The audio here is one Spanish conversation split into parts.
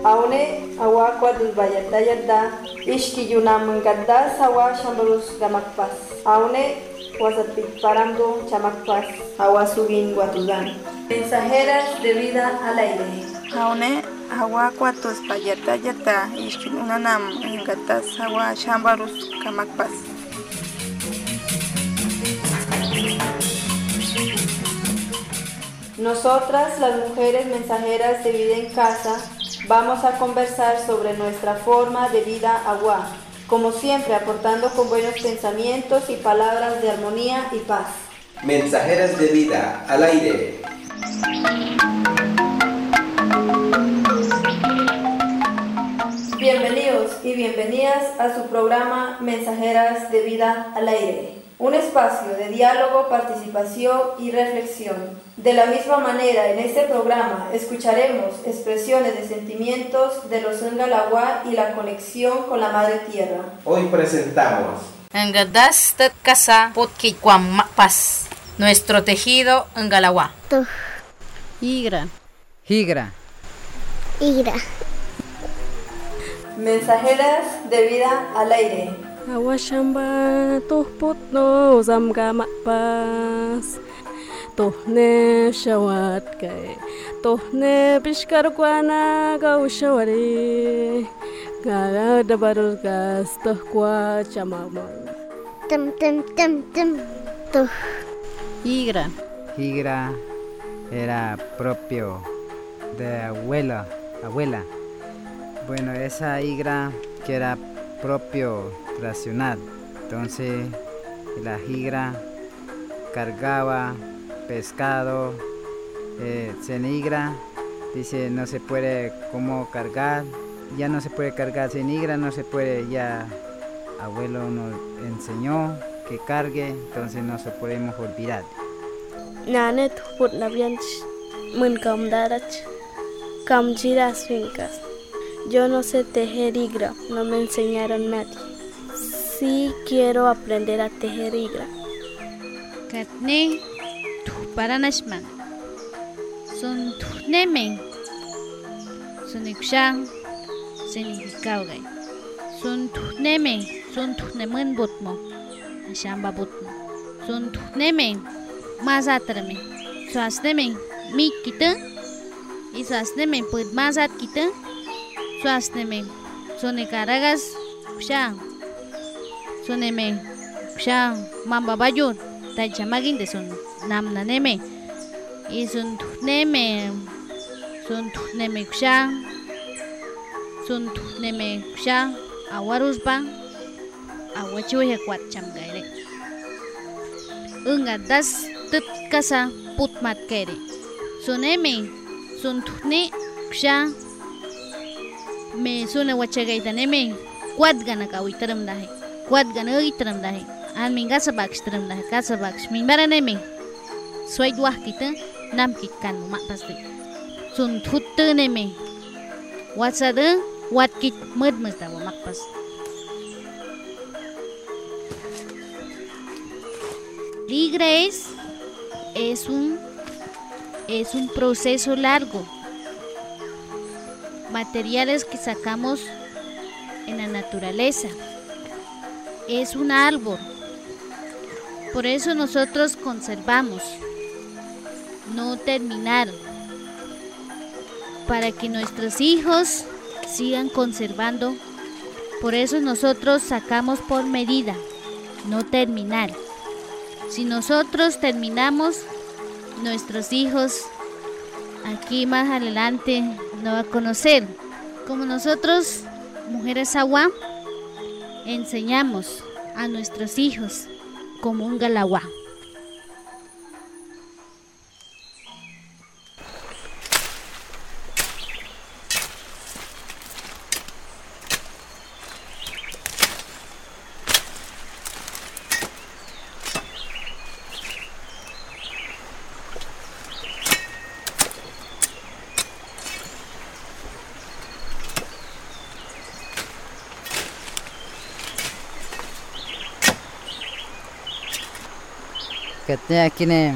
Aune awa kwadus bayada yada ishki yunam gadda sawa shambrus gamakpas. Aune wasapik paramdo chamakpas awa sugin guatudan. Mensajeras de vida al aire. Aune awa kwatus bayada yada ishki yunam gadda sawa shambrus gamakpas. Nosotras, las mujeres mensajeras de vida en casa, vamos a conversar sobre nuestra forma de vida agua, como siempre aportando con buenos pensamientos y palabras de armonía y paz. Mensajeras de vida al aire. Bienvenidos y bienvenidas a su programa Mensajeras de vida al aire. Un espacio de diálogo, participación y reflexión. De la misma manera, en este programa escucharemos expresiones de sentimientos de los Ngalagua y la conexión con la Madre Tierra. Hoy presentamos Ngadas tet casa potkikwam makpas. Nuestro tejido Ngalagua. Higra. Mensajeras de vida al aire. Awashamba tuhput no zamga makpas. Tuhne shawat kay. Tuhne bishkar kwana gaushawari. Gaga dabarul gas tuhkwa chamamon. Tuh. Higra era propio de abuela. Bueno, esa higra que era propio racional. Entonces la higra cargaba pescado. Cenigra dice no se puede como cargar, ya no se puede cargar cenigra, no se puede ya. Abuelo nos enseñó que cargue, entonces no se podemos olvidar. Nanet put nabianch mun kamdarach kamchiras fincas. Yo no sé tejer higra, no me enseñaron nadie. Sí quiero aprender a tejer higra. Katne tuparanashman. Son tunemen. Son ikshan. Senihikaugay. Son tunemen. Son tunemen butmo. Ashamba butmo. Son tunemen. Mazatrame. Suasnemen. Mi kita. Y suasnemen pud mazat kita. Suasnemen. Sone karagas. Kushan. Soneme. Kushan. Mamba bayun. Tai chamagin de son namnaneme. Y son tuhneme kushan. Son tuhneme kushan. Awaruspa. Awachuhe kwat chamgaire. Unga das tut kasa putmat kere. Soneme. Son tuhne kushan. Me sone wachagaitaneme. Kwat gana kawitaram dahe. Kwat gana itaram dahe. An minga sabaks teram dah kasabaks min barane me swai dua kita nam kitkan mak pasti sun thutte ne me wasada wat kit mud mesta mak pas Ligres es un proceso largo, materiales que sacamos en la naturaleza, es un árbol. Por eso nosotros conservamos, no terminar, para que nuestros hijos sigan conservando. Por eso nosotros sacamos por medida, no terminar. Si nosotros terminamos, nuestros hijos aquí más adelante no van a conocer. Como nosotros, mujeres agua, enseñamos a nuestros hijos como un Ngalagua. Katnya kini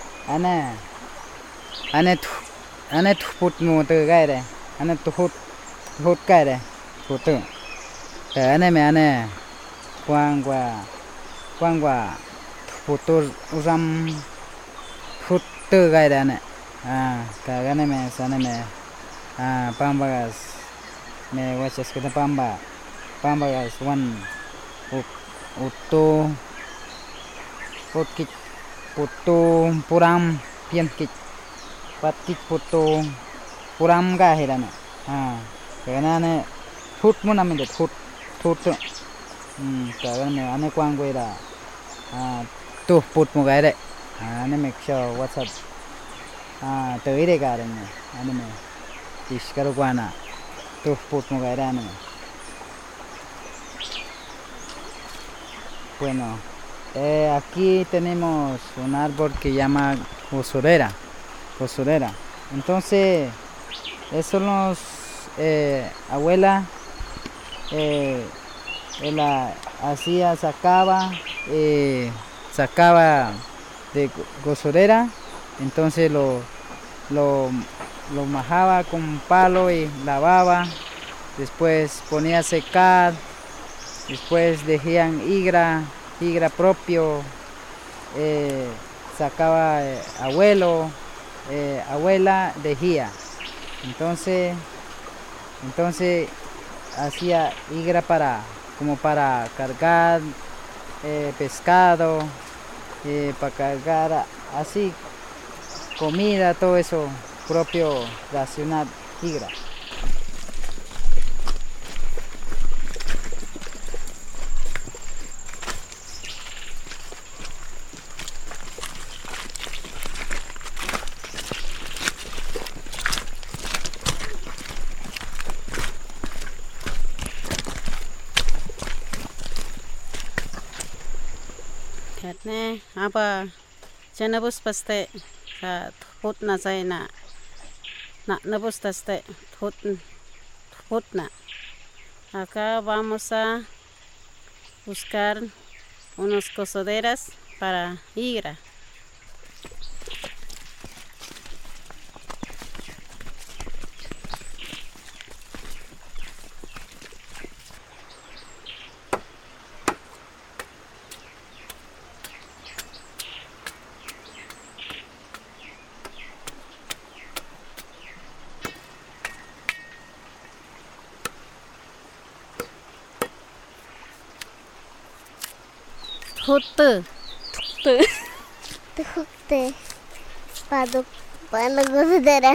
ane tu put mu tu gai de ane tu hut hut kaire hutu ane me ane kwangwa hutu uram hutu kaire ane kagane me sane me pambagas me wachas kita pambagas wan utu putu puram pian kit patit putu puram ga hirana kagana ne hut mun amin det hut kagana ane kwangwera tu put mo gaire ane make sure what's up tere garen ane me iskaro kwana tu put mo gaire ane bueno aquí tenemos un árbol que llama cosorera. Entonces, esos los abuela, ella hacía, sacaba de cosorera, entonces lo majaba con un palo y lavaba, después ponía a secar, después dejían higra propio, sacaba abuela dejía, entonces hacía higra como para cargar pescado, para cargar así comida, todo eso propio racional higra. Ne apa janabus paste hut na zaina na nabus taste hut na. Acá vamos a buscar unos cosoderas para higra. Hutu. Para cosorera.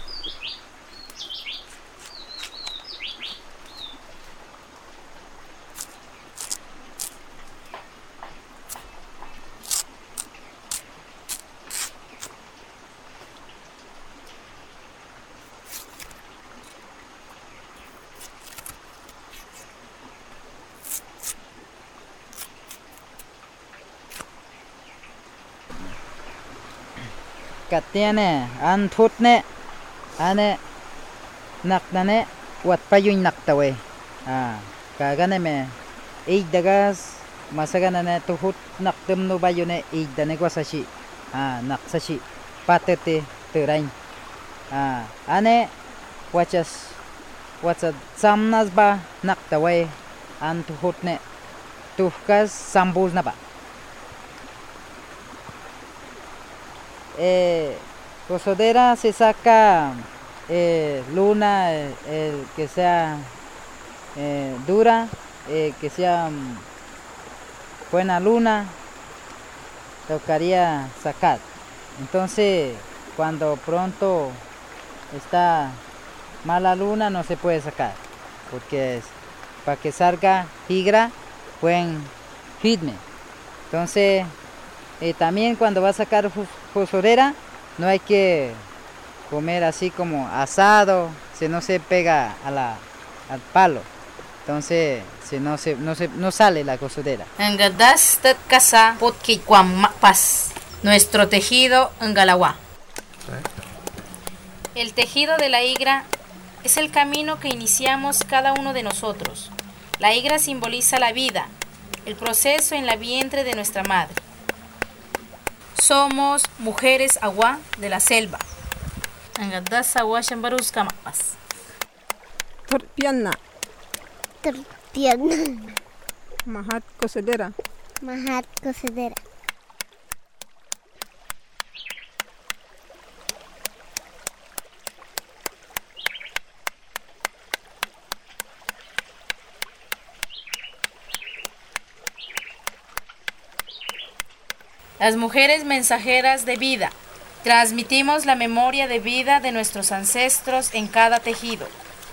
Katiane an thutne ane nakdane wat payun naktawe kagane me dagas masagana ne tuhut nakdem no bayune dane kwasashi naksashi patete terain ane wachas samnas ba naktawe an tuhutne tuhkas sambul na ba cosodera se saca luna que sea dura, que sea buena luna, tocaría sacar. Entonces, cuando pronto está mala luna no se puede sacar, porque para que salga higra, buen ritmo. Entonces, también cuando va a sacar cosorera, no hay que comer así como asado, si no se pega al palo. Entonces, si no sale la cosorera. Engadas tet casa potkikwam mapas. Nuestro tejido en Galawa. El tejido de la higra es el camino que iniciamos cada uno de nosotros. La higra simboliza la vida, el proceso en la vientre de nuestra madre. Somos mujeres agua de la selva. Engadas agua shambaruska mapas. Torpiana. Torpiana. Mahat Cosedera. Mahat Cosedera. Las mujeres mensajeras de vida. Transmitimos la memoria de vida de nuestros ancestros en cada tejido.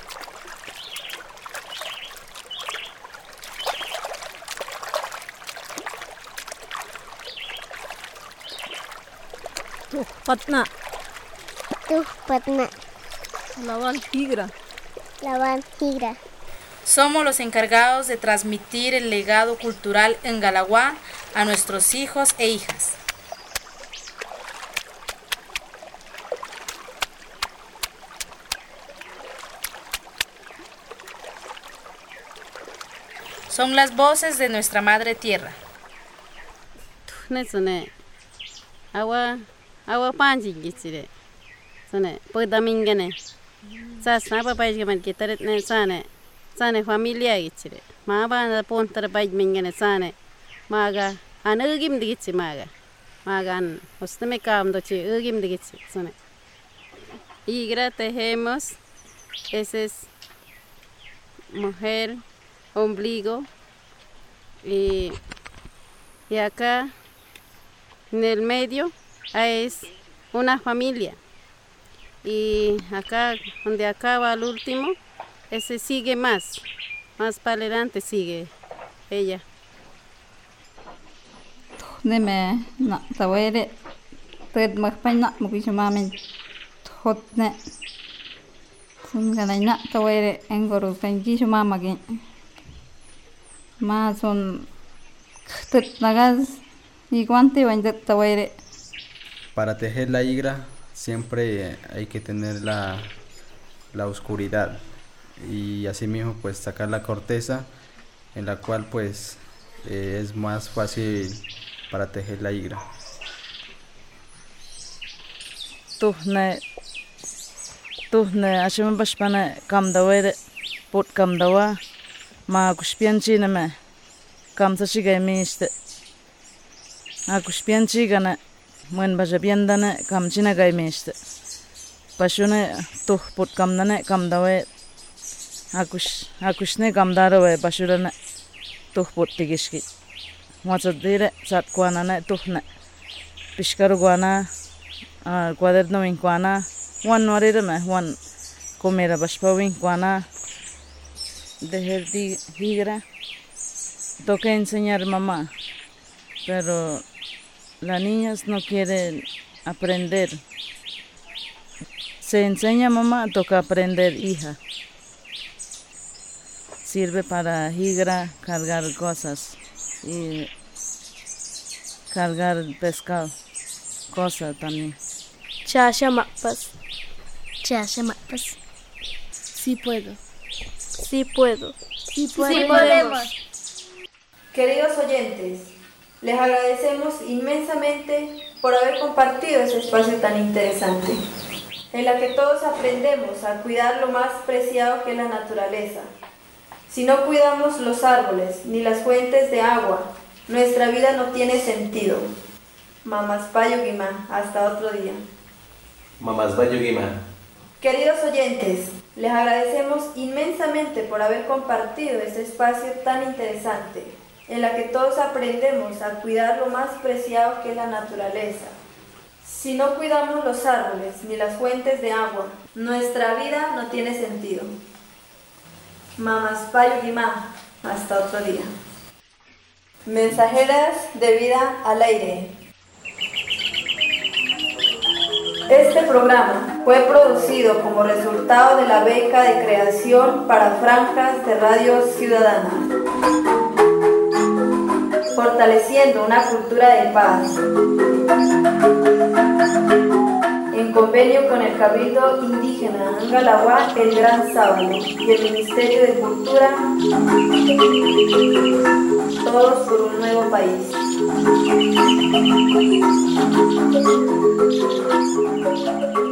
Patna. Patna. Lawan Higra. Lawan Higra. Somos los encargados de transmitir el legado cultural Ngalawa a nuestros hijos e hijas. Son las voces de nuestra madre tierra. Awa panji gitsire. Sone podamingene. Sasna pa paij gaman kitaret ne sane familia gitsire. Ma ba na pontar paij mingene sane. Maga an ugim digitsi maga. Magan hosteme kam dochi ugim digitsi sone. Igra tejemos ese es mujer ombligo y acá en el medio es una familia y acá donde acaba el último ese sigue más para adelante sigue ella. Neme na tawere ted makpaina mukisamamen hotne sunganaina tawere engoro kanji sumamagin ma son tet nagas y guante vandet tawere. Para tejer la higra siempre hay que tener la oscuridad y asimismo pues sacar la corteza en la cual pues es más fácil para tejer la higra. Tuhne ashim bashpana kamdawere pot kamdawa ma kushpianchi neme kamsachi gaimiste a kushpianchi gana muen bajabiandane kamchina gaimiste pashune tuh pot kamdane kamdawe akushne kamdarawe bashurane tuh pot tigishki Mwatsadire satkwanane tuhne pishkarugwana cuaderno winkwana wan warirme wan comera bashpa winkwana dejar higra toca enseñar mamá pero las niñas no quieren aprender. Se enseña mamá, toca aprender hija. Sirve para higra cargar cosas y cargar pescado, cosas también. Chasha mapas. Chasha mapas. Sí puedo. Sí puedo. Sí podemos. Queridos oyentes, les agradecemos inmensamente por haber compartido este espacio tan interesante, en la que todos aprendemos a cuidar lo más preciado que es la naturaleza. Si no cuidamos los árboles ni las fuentes de agua, nuestra vida no tiene sentido. Mamás Payo Guimá, hasta otro día. Mamás Payo Guimá. Queridos oyentes, les agradecemos inmensamente por haber compartido este espacio tan interesante, en la que todos aprendemos a cuidar lo más preciado que es la naturaleza. Si no cuidamos los árboles ni las fuentes de agua, nuestra vida no tiene sentido. Mamás Payo Guimá, hasta otro día. Mensajeras de vida al aire. Este programa fue producido como resultado de la beca de creación para franjas de Radio Ciudadana, fortaleciendo una cultura de paz, en convenio con el Cabildo Indígena Ngalawa El Gran Sábado y el Ministerio de Cultura, todos por un nuevo país.